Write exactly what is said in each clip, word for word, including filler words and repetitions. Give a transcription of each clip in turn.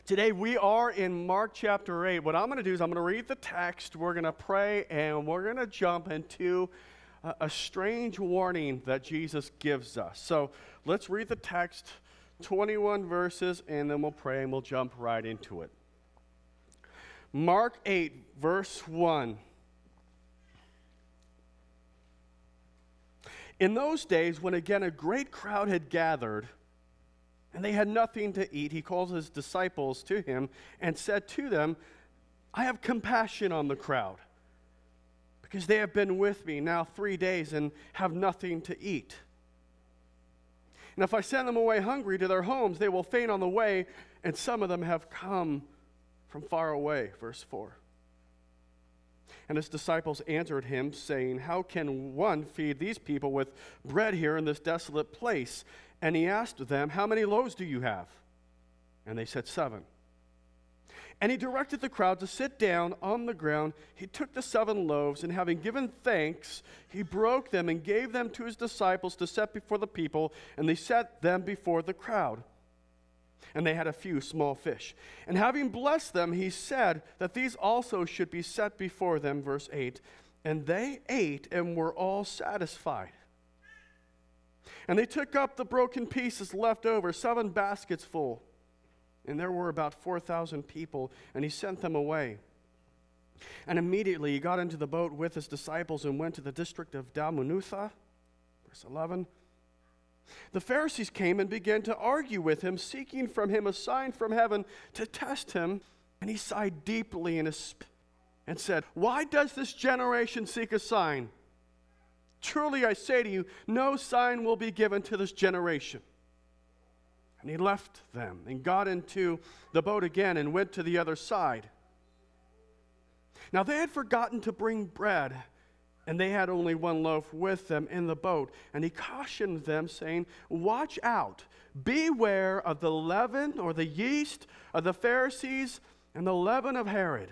Today we are in Mark chapter eight. What I'm going to do is I'm going to read the text, we're going to pray, and we're going to jump into a, a strange warning that Jesus gives us. So let's read the text, twenty-one verses, and then we'll pray and we'll jump right into it. Mark eight, verse one. In those days, when again a great crowd had gathered, and they had nothing to eat, he called his disciples to him and said to them, I have compassion on the crowd, because they have been with me now three days and have nothing to eat. And if I send them away hungry to their homes, they will faint on the way, and some of them have come from far away. Verse four. And his disciples answered him, saying, how can one feed these people with bread here in this desolate place? And he asked them, how many loaves do you have? And they said, seven. And he directed the crowd to sit down on the ground. He took the seven loaves, and having given thanks, he broke them and gave them to his disciples to set before the people, and they set them before the crowd. And they had a few small fish. And having blessed them, he said that these also should be set before them, verse eight. And they ate and were all satisfied. And they took up the broken pieces left over, seven baskets full. And there were about four thousand people, and he sent them away. And immediately he got into the boat with his disciples and went to the district of Dalmanutha. Verse eleven. The Pharisees came and began to argue with him, seeking from him a sign from heaven to test him. And he sighed deeply in his sp- and said, why does this generation seek a sign? Truly I say to you, no sign will be given to this generation. And he left them and got into the boat again and went to the other side. Now they had forgotten to bring bread, and they had only one loaf with them in the boat. And he cautioned them, saying, watch out, beware of the leaven or the yeast of the Pharisees and the leaven of Herod.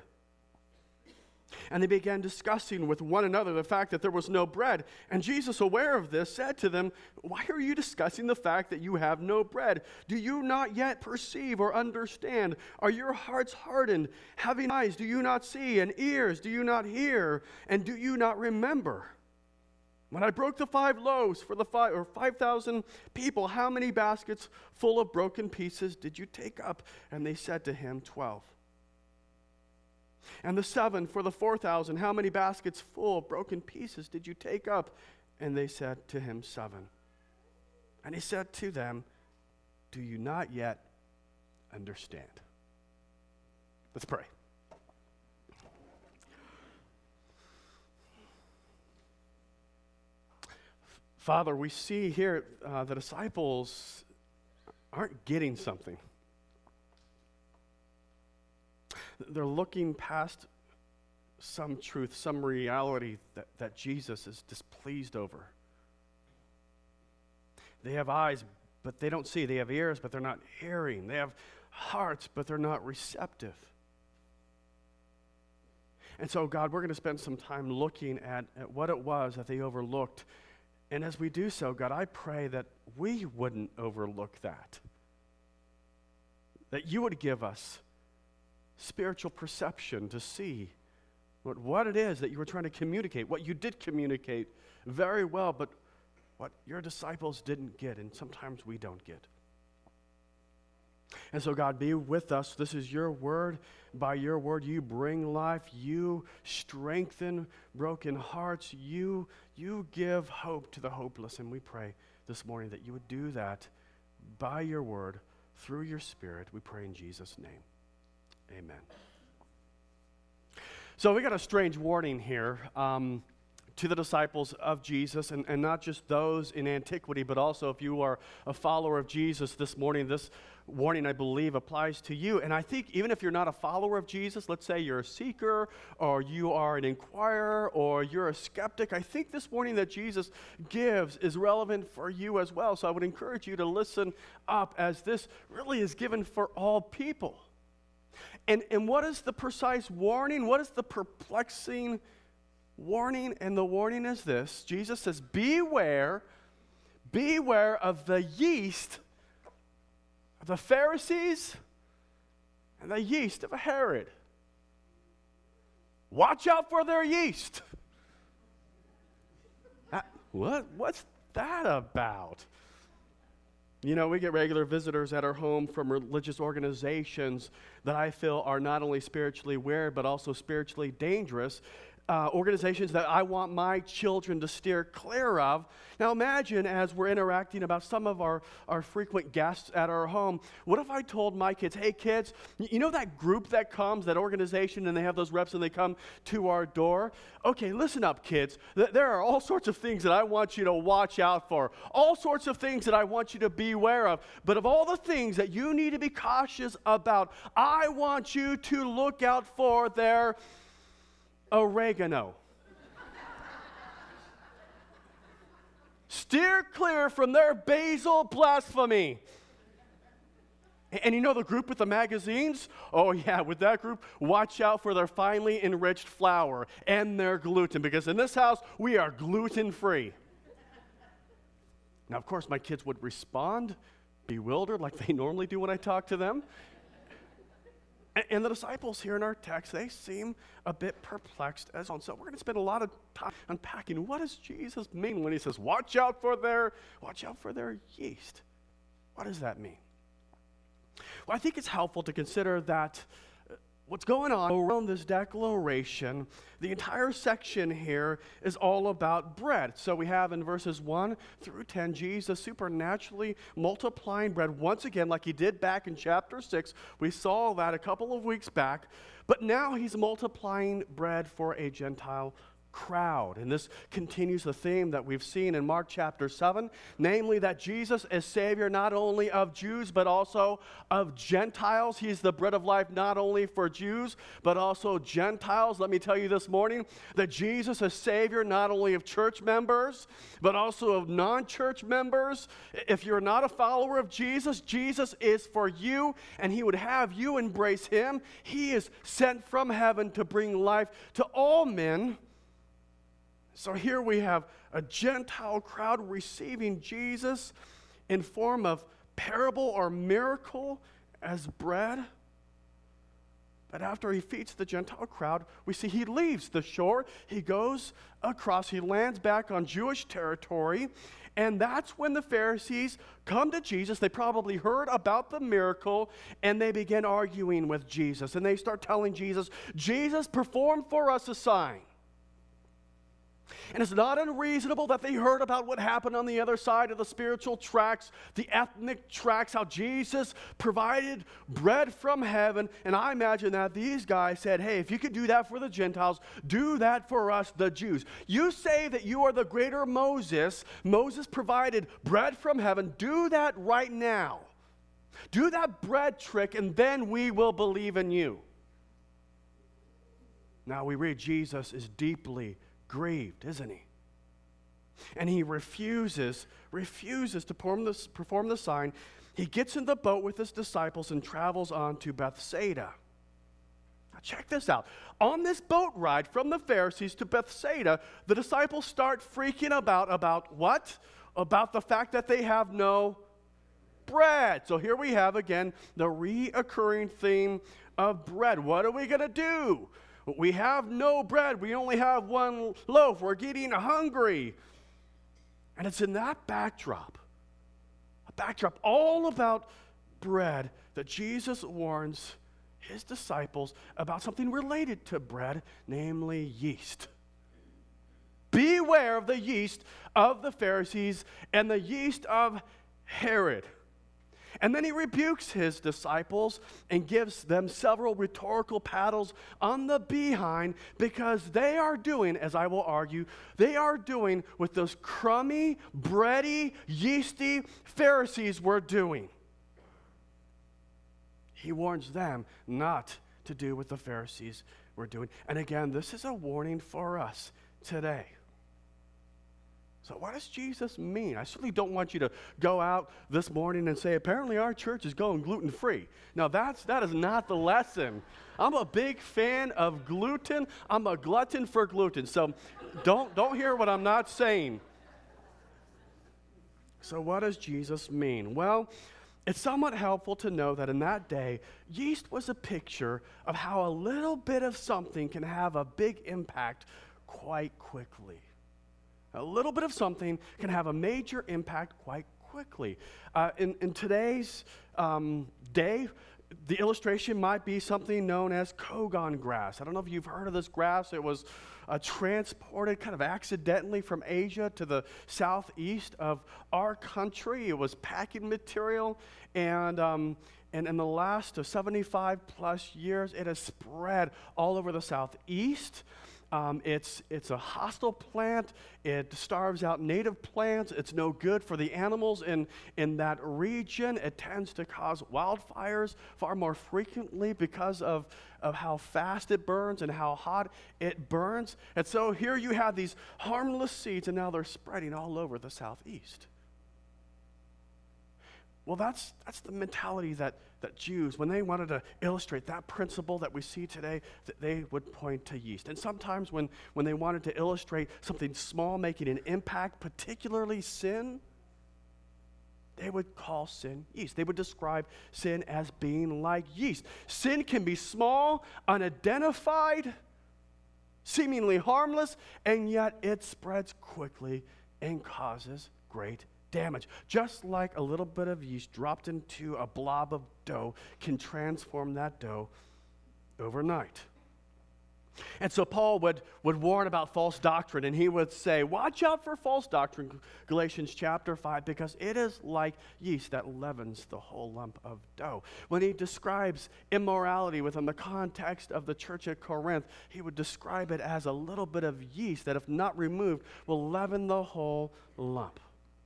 And they began discussing with one another the fact that there was no bread. And Jesus, aware of this, said to them, why are you discussing the fact that you have no bread? Do you not yet perceive or understand? Are your hearts hardened? Having eyes, do you not see? And ears, do you not hear? And do you not remember? When I broke the five loaves for the five or five thousand people, how many baskets full of broken pieces did you take up? And they said to him, twelve. And the seven for the four thousand, how many baskets full of broken pieces did you take up? And they said to him, seven. And he said to them, do you not yet understand? Let's pray. Father, we see here uh, the disciples aren't getting something. They're looking past some truth, some reality that, that Jesus is displeased over. They have eyes, but they don't see. They have ears, but they're not hearing. They have hearts, but they're not receptive. And so, God, we're going to spend some time looking at, at what it was that they overlooked. And as we do so, God, I pray that we wouldn't overlook that. That you would give us spiritual perception to see what, what it is that you were trying to communicate, what you did communicate very well, but what your disciples didn't get, and sometimes we don't get. And so, God, be with us. This is your word. By your word, you bring life. You strengthen broken hearts. You, you give hope to the hopeless. And we pray this morning that you would do that by your word, through your Spirit. We pray in Jesus' name. Amen. So we got a strange warning here um, to the disciples of Jesus, and, and not just those in antiquity, but also if you are a follower of Jesus this morning, this warning, I believe, applies to you. And I think even if you're not a follower of Jesus, let's say you're a seeker, or you are an inquirer, or you're a skeptic, I think this warning that Jesus gives is relevant for you as well. So I would encourage you to listen up, as this really is given for all people. And, and what is the precise warning? What is the perplexing warning? And the warning is this. Jesus says, beware, beware of the yeast of the Pharisees and the yeast of Herod. Watch out for their yeast. Uh, what? What's that about? You know, we get regular visitors at our home from religious organizations that I feel are not only spiritually weird, but also spiritually dangerous. Uh, organizations that I want my children to steer clear of. Now imagine as we're interacting about some of our, our frequent guests at our home, what if I told my kids, hey kids, you know that group that comes, that organization, and they have those reps and they come to our door? Okay, listen up kids, Th- there are all sorts of things that I want you to watch out for, all sorts of things that I want you to beware of, but of all the things that you need to be cautious about, I want you to look out for their oregano. Steer clear from their basil blasphemy. And, and you know the group with the magazines? Oh yeah, with that group, watch out for their finely enriched flour and their gluten, because in this house, we are gluten-free. Now, of course, my kids would respond bewildered like they normally do when I talk to them. And the disciples here in our text, they seem a bit perplexed as well. So we're going to spend a lot of time unpacking what does Jesus mean when he says, watch out for their, watch out for their yeast. What does that mean? Well, I think it's helpful to consider that what's going on around this declaration, the entire section here is all about bread. So we have in verses one through ten, Jesus supernaturally multiplying bread once again like he did back in chapter six. We saw that a couple of weeks back. But now he's multiplying bread for a Gentile crowd. And this continues the theme that we've seen in Mark chapter seven, namely that Jesus is Savior not only of Jews, but also of Gentiles. He's the bread of life not only for Jews, but also Gentiles. Let me tell you this morning that Jesus is Savior not only of church members, but also of non-church members. If you're not a follower of Jesus, Jesus is for you, and he would have you embrace him. He is sent from heaven to bring life to all men. So here we have a Gentile crowd receiving Jesus in form of parable or miracle as bread. But after he feeds the Gentile crowd, we see he leaves the shore. He goes across. He lands back on Jewish territory. And that's when the Pharisees come to Jesus. They probably heard about the miracle, and they begin arguing with Jesus. And they start telling Jesus, Jesus, perform for us a sign. And it's not unreasonable that they heard about what happened on the other side of the spiritual tracks, the ethnic tracks, how Jesus provided bread from heaven. And I imagine that these guys said, hey, if you could do that for the Gentiles, do that for us, the Jews. You say that you are the greater Moses. Moses provided bread from heaven. Do that right now. Do that bread trick, and then we will believe in you. Now we read Jesus is deeply grieved, isn't he? And he refuses, refuses to perform this, perform the sign. He gets in the boat with his disciples and travels on to Bethsaida. Now check this out. On this boat ride from the Pharisees to Bethsaida, the disciples start freaking about, about what? About the fact that they have no bread. So here we have again the reoccurring theme of bread. What are we going to do? We have no bread. We only have one loaf. We're getting hungry. And it's in that backdrop, a backdrop all about bread, that Jesus warns his disciples about something related to bread, namely yeast. Beware of the yeast of the Pharisees and the yeast of Herod. And then he rebukes his disciples and gives them several rhetorical paddles on the behind, because they are doing, as I will argue, they are doing what those crummy, bready, yeasty Pharisees were doing. He warns them not to do what the Pharisees were doing. And again, this is a warning for us today. So what does Jesus mean? I certainly don't want you to go out this morning and say, apparently our church is going gluten-free. Now, that's, that is not the lesson. I'm a big fan of gluten. I'm a glutton for gluten. So don't, don't hear what I'm not saying. So what does Jesus mean? Well, it's somewhat helpful to know that in that day, yeast was a picture of how a little bit of something can have a big impact quite quickly. A little bit of something can have a major impact quite quickly. Uh, in, in today's um, day, the illustration might be something known as Kogon grass. I don't know if you've heard of this grass. It was uh, transported kind of accidentally from Asia to the southeast of our country. It was packing material, and um, and in the last uh, seventy-five plus years, it has spread all over the southeast. Um, it's, it's a hostile plant. It starves out native plants. It's no good for the animals in, in that region. It tends to cause wildfires far more frequently because of, of how fast it burns and how hot it burns. And so here you have these harmless seeds, and now they're spreading all over the southeast. Well, that's, that's the mentality that, that Jews, when they wanted to illustrate that principle that we see today, that they would point to yeast. And sometimes when, when they wanted to illustrate something small making an impact, particularly sin, they would call sin yeast. They would describe sin as being like yeast. Sin can be small, unidentified, seemingly harmless, and yet it spreads quickly and causes great damage. Just like a little bit of yeast dropped into a blob of dough can transform that dough overnight. And so Paul would, would warn about false doctrine, and he would say, watch out for false doctrine, Galatians chapter five, because it is like yeast that leavens the whole lump of dough. When he describes immorality within the context of the church at Corinth, he would describe it as a little bit of yeast that, if not removed, will leaven the whole lump.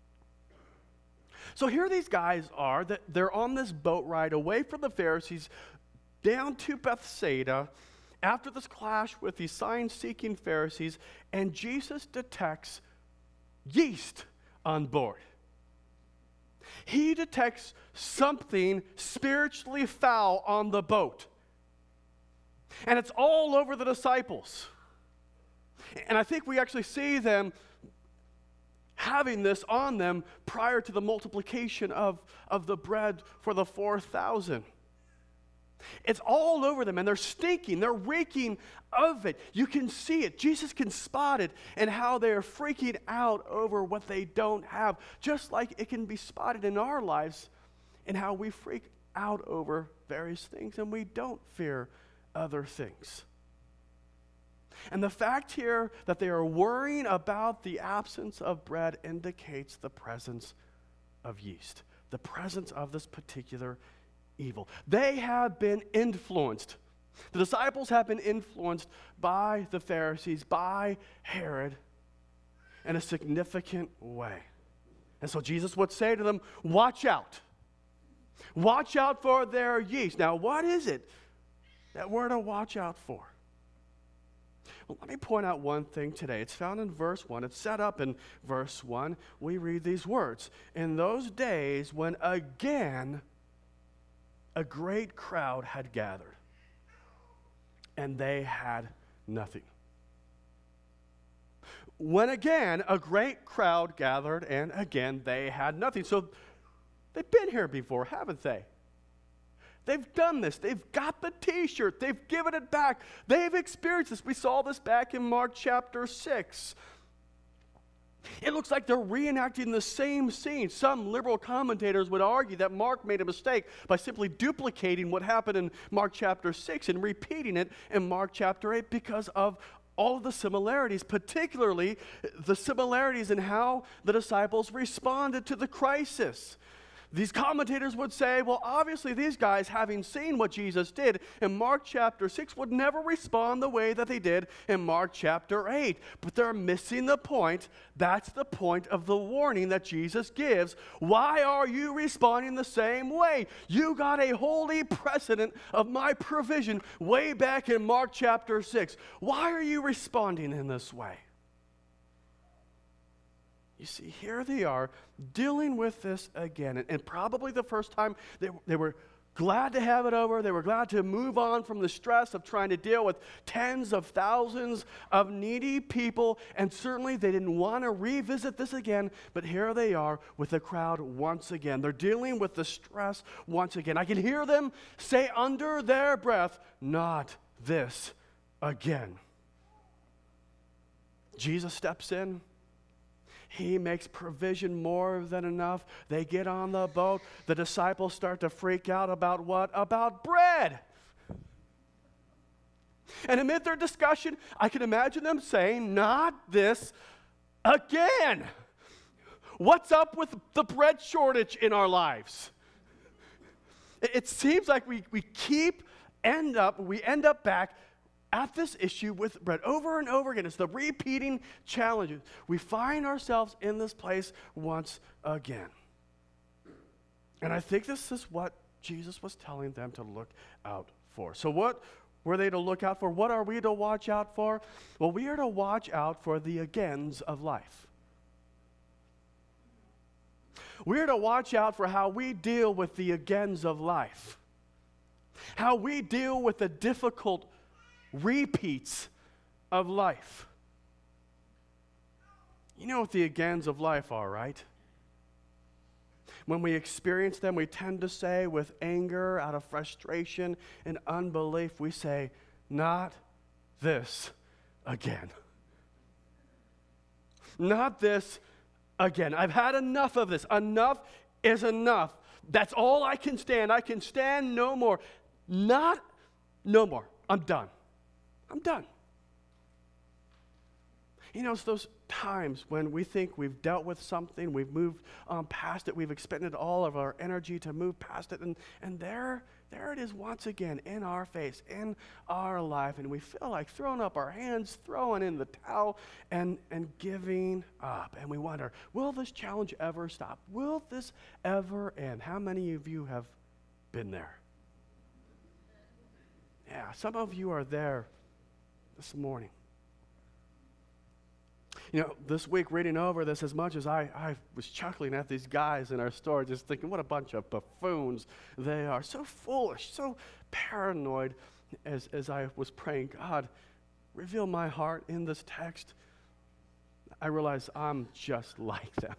So here these guys are, that they're on this boat ride away from the Pharisees down to Bethsaida after this clash with these sign-seeking Pharisees, and Jesus detects yeast on board. He detects something spiritually foul on the boat. And it's all over the disciples. And I think we actually see them having this on them prior to the multiplication of, of the bread for the four thousand. It's all over them, and they're stinking. They're reeking of it. You can see it. Jesus can spot it, and how they are freaking out over what they don't have, just like it can be spotted in our lives and how we freak out over various things, and we don't fear other things. And the fact here that they are worrying about the absence of bread indicates the presence of yeast, the presence of this particular evil. They have been influenced. The disciples have been influenced by the Pharisees, by Herod, in a significant way. And so Jesus would say to them, watch out. Watch out for their yeast. Now, what is it that we're to watch out for? Well, let me point out one thing today. It's found in verse one. It's set up in verse one. We read these words. In those days when again a great crowd had gathered, and they had nothing. When again a great crowd gathered, and again they had nothing. So they've been here before, haven't they? They've done this. They've got the t-shirt. They've given it back. They've experienced this. We saw this back in Mark chapter six. It looks like they're reenacting the same scene. Some liberal commentators would argue that Mark made a mistake by simply duplicating what happened in Mark chapter six and repeating it in Mark chapter eight because of all of the similarities, particularly the similarities in how the disciples responded to the crisis. These commentators would say, well, obviously these guys, having seen what Jesus did in Mark chapter six, would never respond the way that they did in Mark chapter eight. But they're missing the point. That's the point of the warning that Jesus gives. Why are you responding the same way? You got a holy precedent of my provision way back in Mark chapter six. Why are you responding in this way? You see, here they are dealing with this again. And, and probably the first time they, they were glad to have it over. They were glad to move on from the stress of trying to deal with tens of thousands of needy people. And certainly they didn't want to revisit this again. But here they are with the crowd once again. They're dealing with the stress once again. I can hear them say under their breath, "Not this again." Jesus steps in. He makes provision more than enough. They get on the boat. The disciples start to freak out about what? About bread. And amid their discussion, I can imagine them saying, "Not this again." What's up with the bread shortage in our lives? It seems like we, we keep end up, we end up back at this issue with bread over and over again. It's the repeating challenges. We find ourselves in this place once again. And I think this is what Jesus was telling them to look out for. So what were they to look out for? What are we to watch out for? Well, we are to watch out for the agains of life. We're to watch out for how we deal with the agains of life. How we deal with the difficult repeats of life. You know what the agains of life are, right? When we experience them, we tend to say with anger, out of frustration and unbelief, we say, "Not this again. Not this again. I've had enough of this. Enough is enough. That's all I can stand. I can stand no more. Not, no more. I'm done. I'm done." You know, it's those times when we think we've dealt with something, we've moved um, past it, we've expended all of our energy to move past it, and, and there, there it is once again in our face, in our life, and we feel like throwing up our hands, throwing in the towel, and, and giving up. And we wonder, will this challenge ever stop? Will this ever end? How many of you have been there? Yeah, some of you are there this morning. You know, this week reading over this, as much as I, I was chuckling at these guys in our store, just thinking what a bunch of buffoons they are. So foolish, so paranoid. As, as I was praying, "God, reveal my heart in this text," I realized I'm just like them.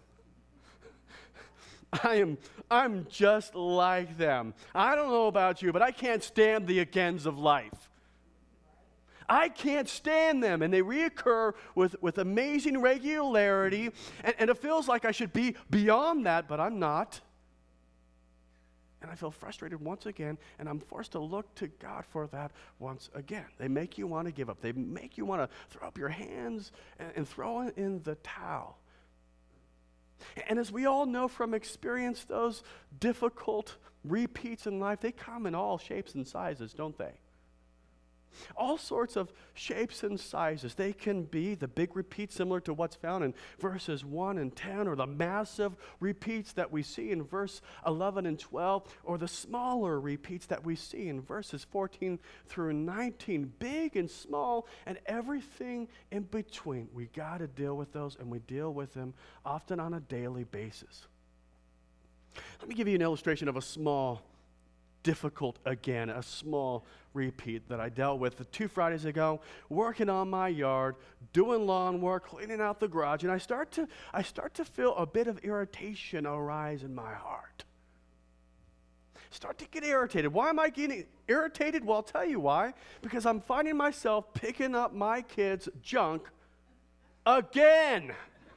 I am, I'm just like them. I don't know about you, but I can't stand the agains of life. I can't stand them, and they reoccur with, with amazing regularity, and, and it feels like I should be beyond that, but I'm not. And I feel frustrated once again, and I'm forced to look to God for that once again. They make you want to give up. They make you want to throw up your hands and, and throw in the towel. And as we all know from experience, those difficult repeats in life, they come in all shapes and sizes, don't they? All sorts of shapes and sizes. They can be the big repeats similar to what's found in verses one and ten, or the massive repeats that we see in verse eleven and twelve, or the smaller repeats that we see in verses fourteen through nineteen. Big and small and everything in between. We got to deal with those, and we deal with them often on a daily basis. Let me give you an illustration of a small difficult again, a small repeat that I dealt with two Fridays ago, working on my yard, doing lawn work, cleaning out the garage, and I start to I start to feel a bit of irritation arise in my heart. Start to get irritated. Why am I getting irritated? Well, I'll tell you why. Because I'm finding myself picking up my kids' junk again.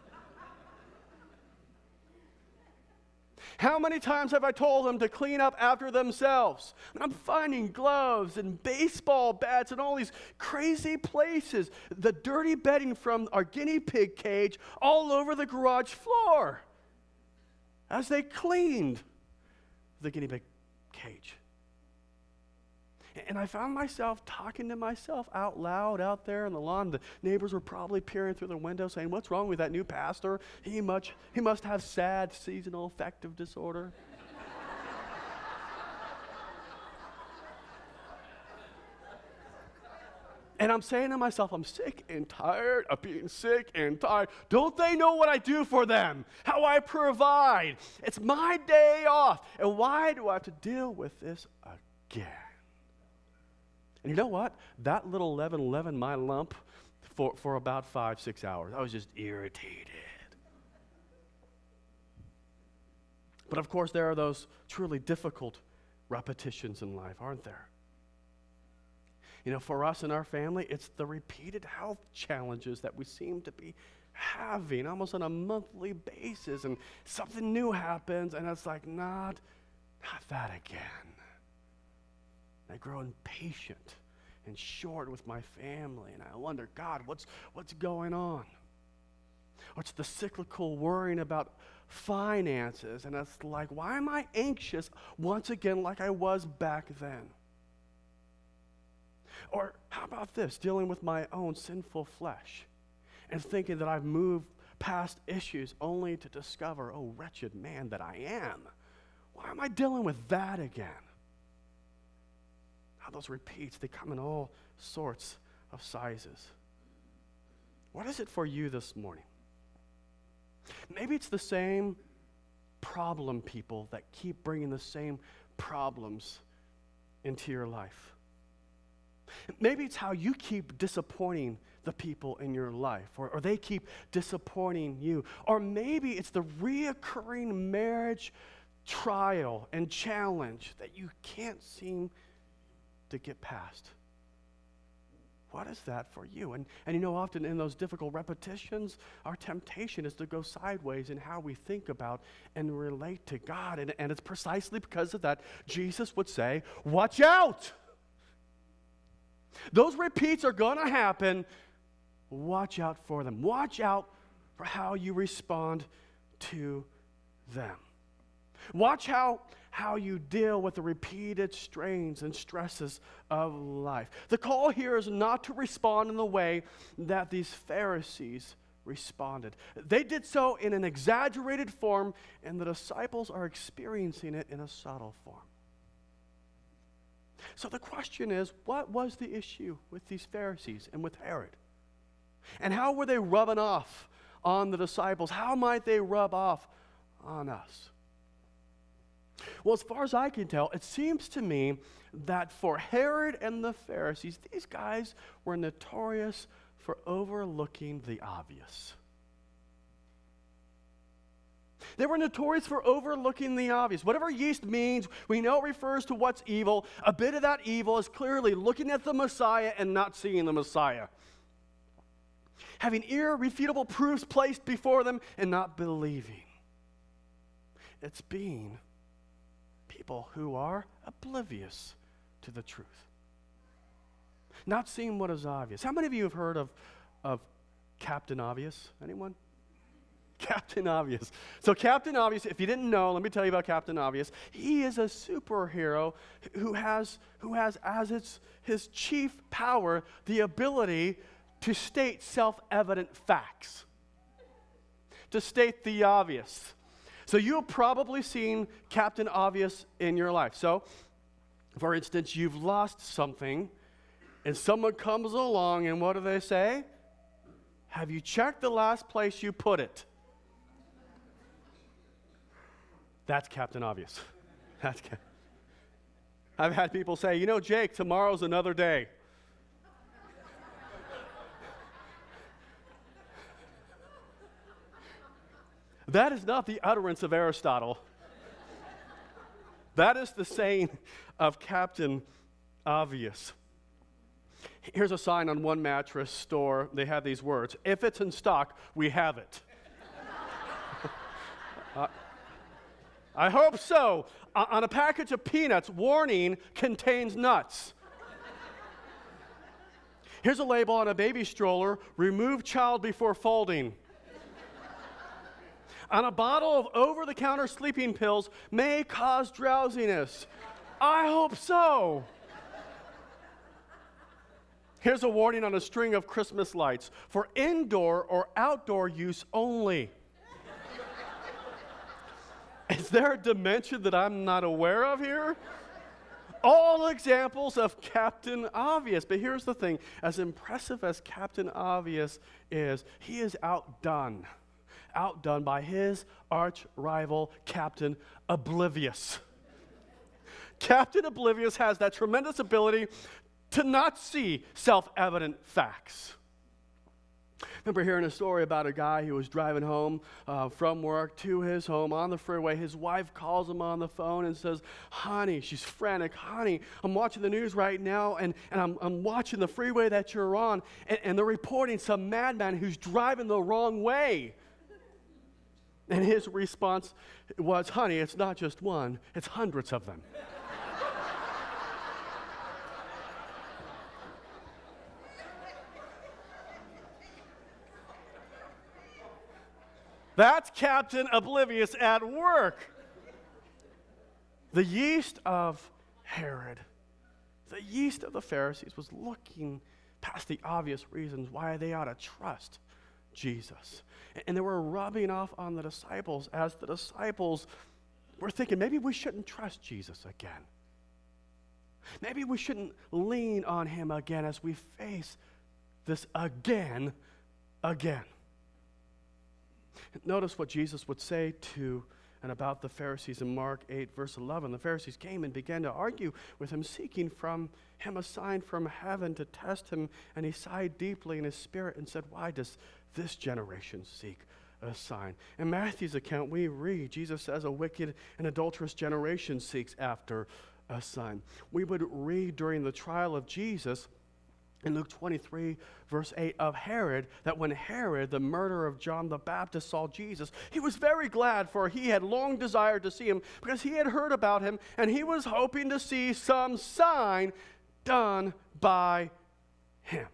How many times have I told them to clean up after themselves? And I'm finding gloves and baseball bats and all these crazy places, the dirty bedding from our guinea pig cage all over the garage floor as they cleaned the guinea pig cage. And I found myself talking to myself out loud out there on the lawn. The neighbors were probably peering through the window saying, "What's wrong with that new pastor? He much, he must have sad seasonal affective disorder." And I'm saying to myself, I'm sick and tired of being sick and tired. Don't they know what I do for them? How I provide? It's my day off. And why do I have to deal with this again. And you know what? That little eleven eleven, my lump, for, for about five, six hours, I was just irritated. But of course, there are those truly difficult repetitions in life, aren't there? You know, for us and our family, it's the repeated health challenges that we seem to be having almost on a monthly basis, and something new happens, and it's like, not, not that again. I grow impatient and short with my family, and I wonder, God, what's what's going on? Or it's the cyclical worrying about finances, and it's like, why am I anxious once again like I was back then? Or how about this, dealing with my own sinful flesh and thinking that I've moved past issues only to discover, oh, wretched man that I am. Why am I dealing with that again? How those repeats, they come in all sorts of sizes. What is it for you this morning? Maybe it's the same problem people that keep bringing the same problems into your life. Maybe it's how you keep disappointing the people in your life, or, or they keep disappointing you. Or maybe it's the reoccurring marriage trial and challenge that you can't seem to get past. What is that for you? And, and you know, often in those difficult repetitions, our temptation is to go sideways in how we think about and relate to God. And, and it's precisely because of that Jesus would say, watch out! Those repeats are going to happen. Watch out for them. Watch out for how you respond to them. Watch how, how you deal with the repeated strains and stresses of life. The call here is not to respond in the way that these Pharisees responded. They did so in an exaggerated form, and the disciples are experiencing it in a subtle form. So the question is, what was the issue with these Pharisees and with Herod? And how were they rubbing off on the disciples? How might they rub off on us? Well, as far as I can tell, it seems to me that for Herod and the Pharisees, these guys were notorious for overlooking the obvious. They were notorious for overlooking the obvious. Whatever yeast means, we know it refers to what's evil. A bit of that evil is clearly looking at the Messiah and not seeing the Messiah. Having irrefutable proofs placed before them and not believing. It's being people who are oblivious to the truth. Not seeing what is obvious. How many of you have heard of, of Captain Obvious? Anyone? Captain Obvious. So Captain Obvious, if you didn't know, let me tell you about Captain Obvious. He is a superhero who has, who has as its, his chief power the ability to state self-evident facts, to state the obvious. So you have probably seen Captain Obvious in your life. So, for instance, you've lost something, and someone comes along, and what do they say? Have you checked the last place you put it? That's Captain Obvious. That's Cap- I've had people say, you know, Jake, tomorrow's another day. That is not the utterance of Aristotle. That is the saying of Captain Obvious. Here's a sign on one mattress store. They have these words: if it's in stock, we have it. uh, I hope so. Uh, on a package of peanuts, warning, contains nuts. Here's a label on a baby stroller: remove child before folding. On a bottle of over-the-counter sleeping pills, may cause drowsiness. I hope so. Here's a warning on a string of Christmas lights: for indoor or outdoor use only. Is there a dimension that I'm not aware of here? All examples of Captain Obvious. But here's the thing: as impressive as Captain Obvious is, he is outdone. outdone by his arch rival, Captain Oblivious. Captain Oblivious has that tremendous ability to not see self-evident facts. Remember hearing a story about a guy who was driving home uh, from work to his home on the freeway. His wife calls him on the phone and says, honey, she's frantic, honey, I'm watching the news right now, and, and I'm, I'm watching the freeway that you're on, and, and they're reporting some madman who's driving the wrong way. And his response was, honey, it's not just one, it's hundreds of them. That's Captain Oblivious at work. The yeast of Herod, the yeast of the Pharisees, was looking past the obvious reasons why they ought to trust Jesus. And they were rubbing off on the disciples as the disciples were thinking, maybe we shouldn't trust Jesus again. Maybe we shouldn't lean on him again as we face this again, again. Notice what Jesus would say to and about the Pharisees in Mark eight, verse eleven. The Pharisees came and began to argue with him, seeking from him a sign from heaven to test him. And he sighed deeply in his spirit and said, why does this generation seek a sign? In Matthew's account, we read, Jesus says, a wicked and adulterous generation seeks after a sign. We would read during the trial of Jesus in Luke twenty-three, verse eight, of Herod, that when Herod, the murderer of John the Baptist, saw Jesus, he was very glad, for he had long desired to see him, because he had heard about him, and he was hoping to see some sign done by him.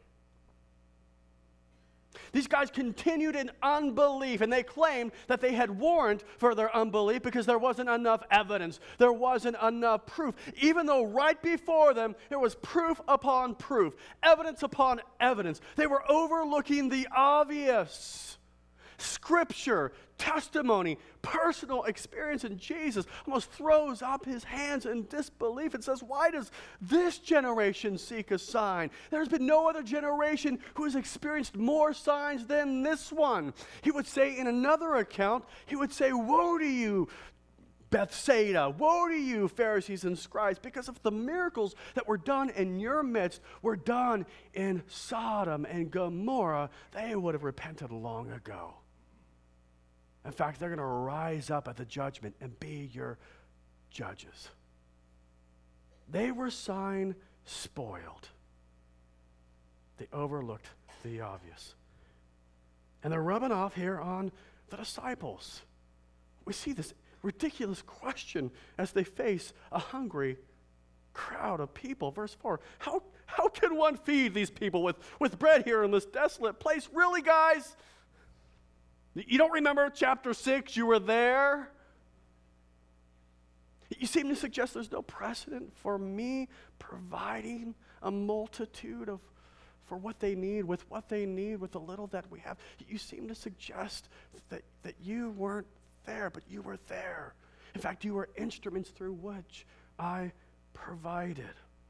These guys continued in unbelief, and they claimed that they had warrant for their unbelief because there wasn't enough evidence. There wasn't enough proof. Even though right before them, there was proof upon proof, evidence upon evidence. They were overlooking the obvious. Scripture, testimony, personal experience in Jesus almost throws up his hands in disbelief and says, why does this generation seek a sign? There's been no other generation who has experienced more signs than this one. He would say in another account, he would say, woe to you, Bethsaida, woe to you, Pharisees and scribes, because if the miracles that were done in your midst were done in Sodom and Gomorrah, they would have repented long ago. In fact, they're going to rise up at the judgment and be your judges. They were sign spoiled. They overlooked the obvious. And they're rubbing off here on the disciples. We see this ridiculous question as they face a hungry crowd of people. Verse four, how, how can one feed these people with, with bread here in this desolate place? Really, guys? You don't remember chapter six? You were there? You seem to suggest there's no precedent for me providing a multitude of for what they need, with what they need, with the little that we have. You seem to suggest that, that you weren't there, but you were there. In fact, you were instruments through which I provided.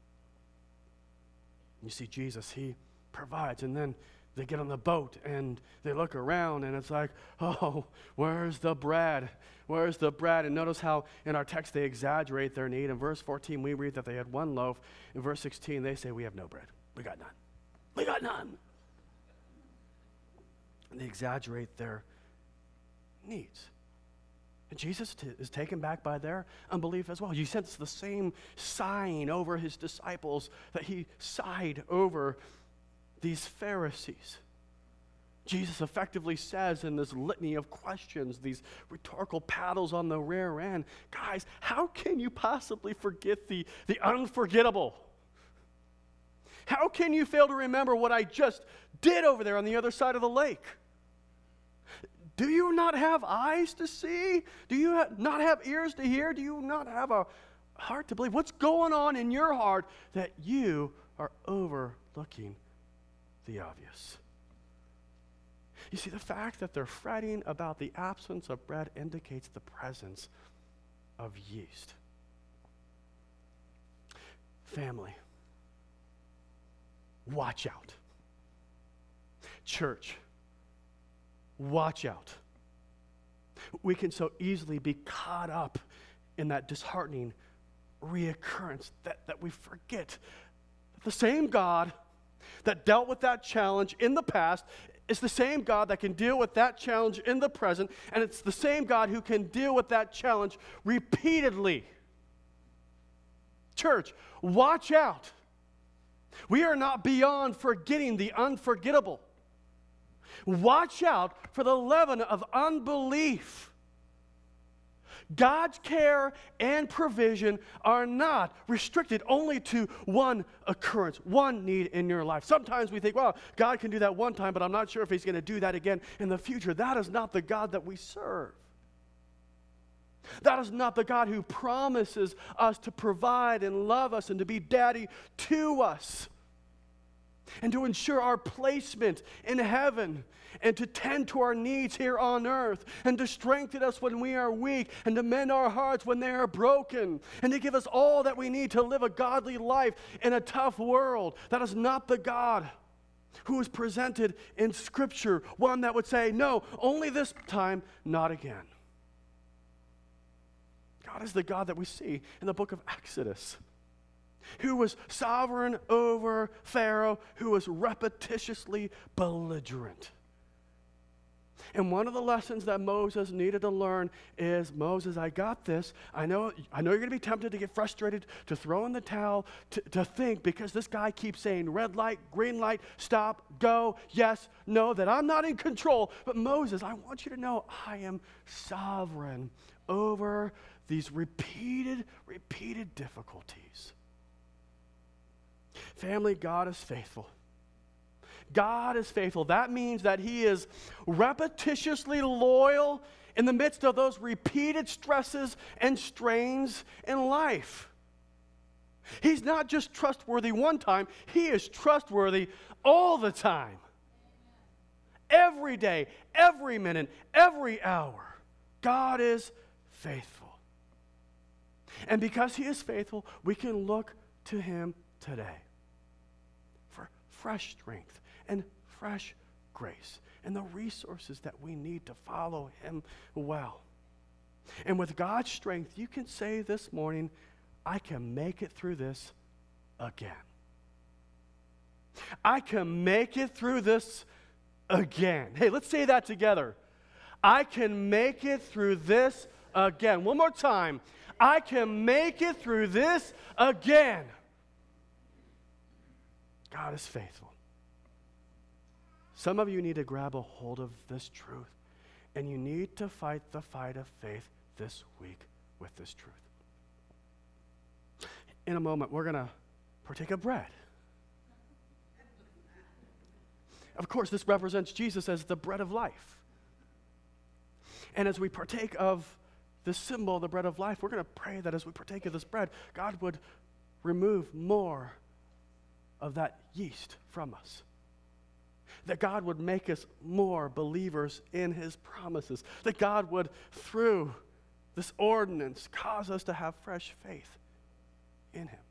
You see, Jesus, he provides, and then they get on the boat and they look around and it's like, oh, where's the bread? Where's the bread? And notice how in our text they exaggerate their need. In verse fourteen, we read that they had one loaf. In verse sixteen, they say, we have no bread. We got none. We got none. And they exaggerate their needs. And Jesus t- is taken back by their unbelief as well. You sense the same sighing over his disciples that he sighed over these Pharisees. Jesus effectively says in this litany of questions, these rhetorical paddles on the rear end, guys, how can you possibly forget the, the unforgettable? How can you fail to remember what I just did over there on the other side of the lake? Do you not have eyes to see? Do you ha- not have ears to hear? Do you not have a heart to believe? What's going on in your heart that you are overlooking the obvious? You see, the fact that they're fretting about the absence of bread indicates the presence of yeast. Family, watch out. Church, watch out. We can so easily be caught up in that disheartening reoccurrence, that, that we forget that the same God that dealt with that challenge in the past is the same God that can deal with that challenge in the present, and it's the same God who can deal with that challenge repeatedly. Church, watch out. We are not beyond forgetting the unforgettable. Watch out for the leaven of unbelief. God's care and provision are not restricted only to one occurrence, one need in your life. Sometimes we think, well, God can do that one time, but I'm not sure if he's going to do that again in the future. That is not the God that we serve. That is not the God who promises us to provide and love us and to be daddy to us and to ensure our placement in heaven and to tend to our needs here on earth and to strengthen us when we are weak and to mend our hearts when they are broken and to give us all that we need to live a godly life in a tough world. That is not the God who is presented in Scripture, one that would say, no, only this time, not again. God is the God that we see in the book of Exodus, who was sovereign over Pharaoh, who was repetitiously belligerent. And one of the lessons that Moses needed to learn is, Moses, I got this. I know, I know you're going to be tempted to get frustrated, to throw in the towel, to, to think, because this guy keeps saying red light, green light, stop, go, yes, no, that I'm not in control. But Moses, I want you to know I am sovereign over these repeated, repeated difficulties. Family, God is faithful. God is faithful. That means that he is repetitiously loyal in the midst of those repeated stresses and strains in life. He's not just trustworthy one time, he is trustworthy all the time. Every day, every minute, every hour, God is faithful. And because he is faithful, we can look to him today for fresh strength and fresh grace and the resources that we need to follow him well. And with God's strength, you can say this morning, I can make it through this again. I can make it through this again. Hey, let's say that together. I can make it through this again. One more time. I can make it through this again. God is faithful. Some of you need to grab a hold of this truth, and you need to fight the fight of faith this week with this truth. In a moment, we're going to partake of bread. Of course, this represents Jesus as the bread of life. And as we partake of this symbol, the bread of life, we're going to pray that as we partake of this bread, God would remove more of that yeast from us. That God would make us more believers in his promises. That God would, through this ordinance, cause us to have fresh faith in him.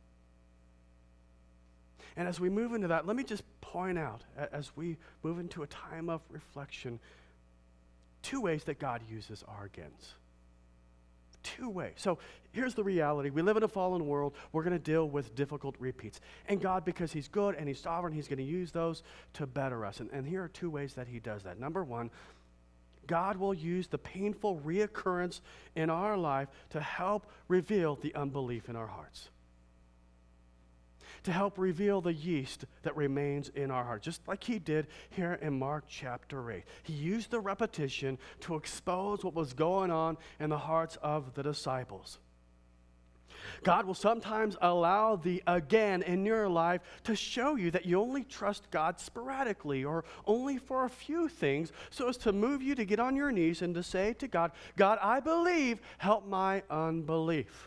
And as we move into that, let me just point out, as we move into a time of reflection, two ways that God uses our agains. Two ways. So here's the reality. We live in a fallen world. We're going to deal with difficult repeats. And God, because he's good and he's sovereign, he's going to use those to better us. And, and here are two ways that he does that. Number one, God will use the painful reoccurrence in our life to help reveal the unbelief in our hearts. To help reveal the yeast that remains in our heart, just like he did here in Mark chapter eight. He used the repetition to expose what was going on in the hearts of the disciples. God will sometimes allow the again in your life to show you that you only trust God sporadically or only for a few things, so as to move you to get on your knees and to say to God, God, I believe, help my unbelief.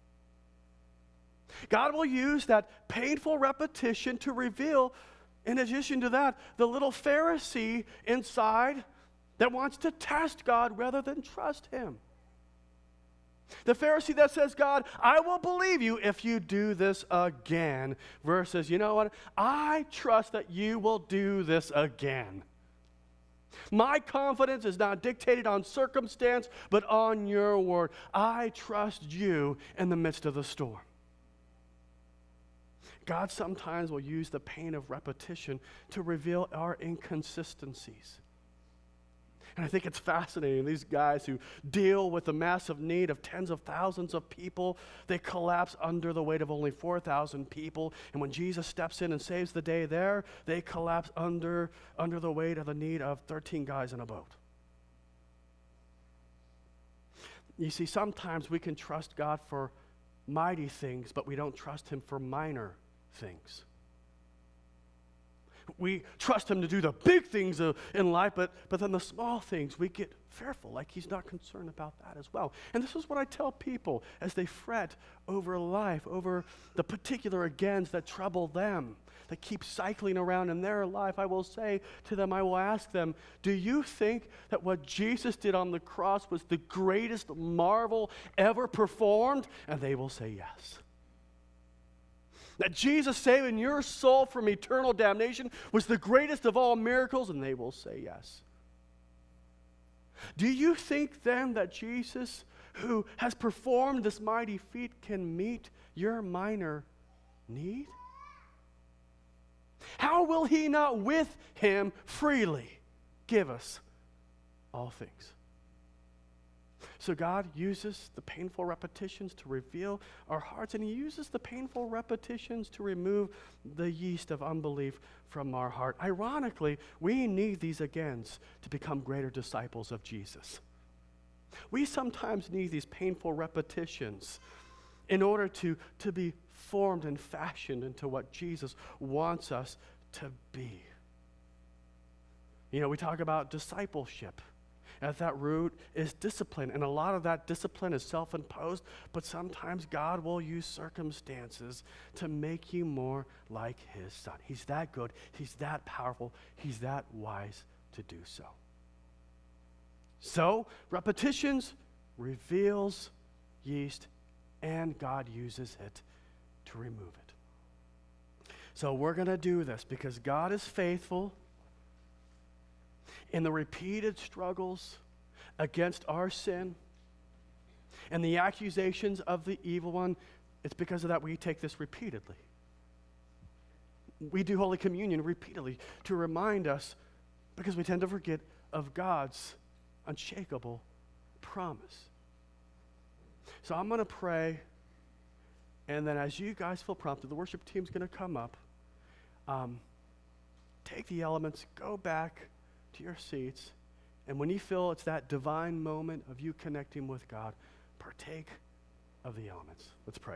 God will use that painful repetition to reveal, in addition to that, the little Pharisee inside that wants to test God rather than trust him. The Pharisee that says, God, I will believe you if you do this again, versus, you know what, I trust that you will do this again. My confidence is not dictated on circumstance, but on your word. I trust you in the midst of the storm. God sometimes will use the pain of repetition to reveal our inconsistencies. And I think it's fascinating. These guys who deal with the massive need of tens of thousands of people, they collapse under the weight of only four thousand people. And when Jesus steps in and saves the day there, they collapse under, under the weight of the need of thirteen guys in a boat. You see, sometimes we can trust God for mighty things, but we don't trust him for minor things. We trust him to do the big things uh, in life, but, but then the small things, we get fearful, like he's not concerned about that as well. And this is what I tell people as they fret over life, over the particular agains that trouble them, that keep cycling around in their life. I will say to them, I will ask them, do you think that what Jesus did on the cross was the greatest marvel ever performed? And they will say yes. That Jesus saving your soul from eternal damnation was the greatest of all miracles, and they will say yes. Do you think then that Jesus, who has performed this mighty feat, can meet your minor need? How will he not with him freely give us all things? So God uses the painful repetitions to reveal our hearts, and he uses the painful repetitions to remove the yeast of unbelief from our heart. Ironically, we need these agains to become greater disciples of Jesus. We sometimes need these painful repetitions in order to, to be formed and fashioned into what Jesus wants us to be. You know, we talk about discipleship. At that root is discipline, and a lot of that discipline is self-imposed, but sometimes God will use circumstances to make you more like his son. He's that good, he's that powerful, he's that wise to do so. So, repetitions reveals yeast, and God uses it to remove it. So we're going to do this because God is faithful. In the repeated struggles against our sin and the accusations of the evil one, it's because of that we take this repeatedly. We do Holy Communion repeatedly to remind us, because we tend to forget, of God's unshakable promise. So I'm going to pray, and then as you guys feel prompted, the worship team's going to come up. Um, take the elements, go back to your seats, and when you feel it's that divine moment of you connecting with God, partake of the elements. Let's pray.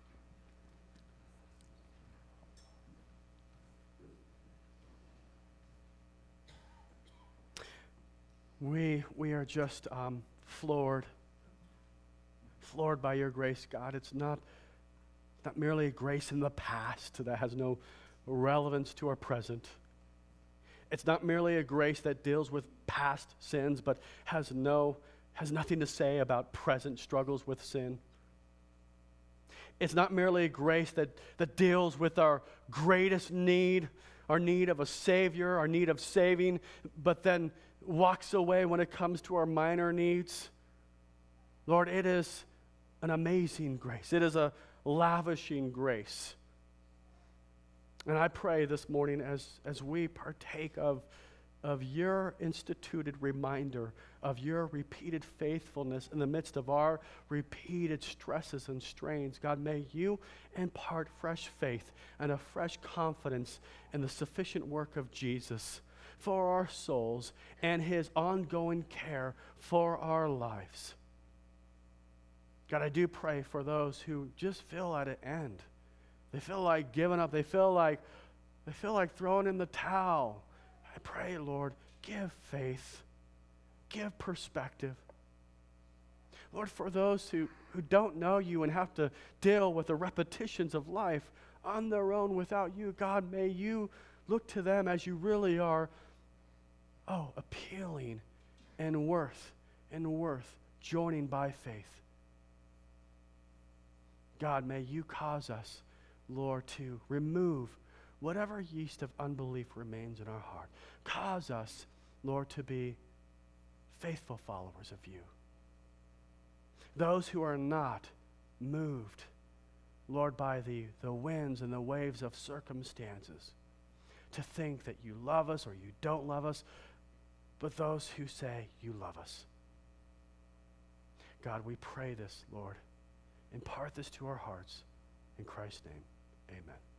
We we are just um, floored, floored by your grace, God. It's not not merely a grace in the past that has no relevance to our present. It's not merely a grace that deals with past sins, but has no, has nothing to say about present struggles with sin. It's not merely a grace that, that deals with our greatest need, our need of a Savior, our need of saving, but then walks away when it comes to our minor needs. Lord, it is an amazing grace. It is a lavishing grace. And I pray this morning as, as we partake of, of your instituted reminder of your repeated faithfulness in the midst of our repeated stresses and strains, God, may you impart fresh faith and a fresh confidence in the sufficient work of Jesus for our souls and his ongoing care for our lives. God, I do pray for those who just feel at an end. They feel like giving up. They feel like they feel like throwing in the towel. I pray, Lord, give faith, give perspective. Lord, for those who, who don't know you and have to deal with the repetitions of life on their own without you, God, may you look to them as you really are, oh, appealing and worth and worth joining by faith. God, may you cause us, Lord, to remove whatever yeast of unbelief remains in our heart. Cause us, Lord, to be faithful followers of you. Those who are not moved, Lord, by the, the winds and the waves of circumstances, to think that you love us or you don't love us, but those who say you love us. God, we pray this, Lord. Impart this to our hearts. In Christ's name, amen.